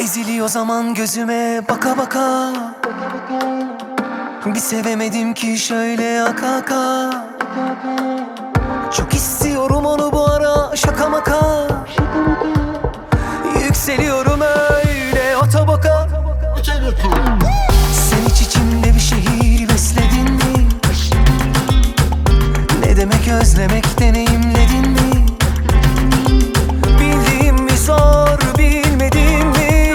Eziliyor zaman gözüme baka baka. Bir sevemedim ki şöyle aka aka. Çok istiyorum onu bu ara şaka maka. Yükseliyorum öyle otobaka. Sen hiç içimde bir şehir besledin mi? Ne demek özlemek deneyimledin mi? Bildiğim mi zor bilmediğim mi?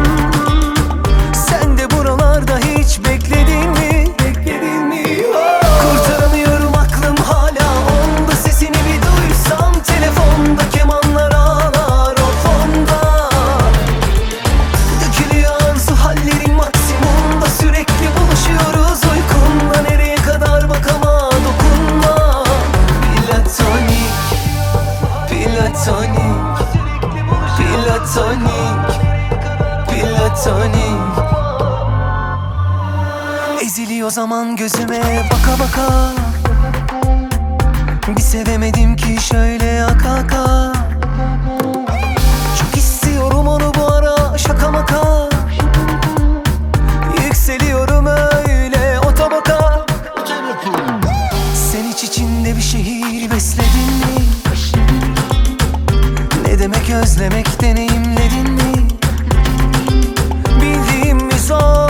Sen de buralarda hiç bekledin mi? Bekledin mi? Kurtaramıyorum aklım hala onda. Sesini bir duysam telefonda kemanlar ağlar o fonda. Dökülüyor arzu hallerin maksimumda. Sürekli buluşuyoruz uykumda. Nereye kadar bak ama dokunma. Platonik, platonik, platonik, platonik. Eziliyor zaman gözüme baka baka. Bir sevemedim ki şöyle aka aka. Çok istiyorum onu bu ara şaka maka. Yükseliyorum öyle otobaka. Sen hiç içinde bir şehir besledin mi? Ne demek özlemek deneyimledin mi? Bildiğim mi zor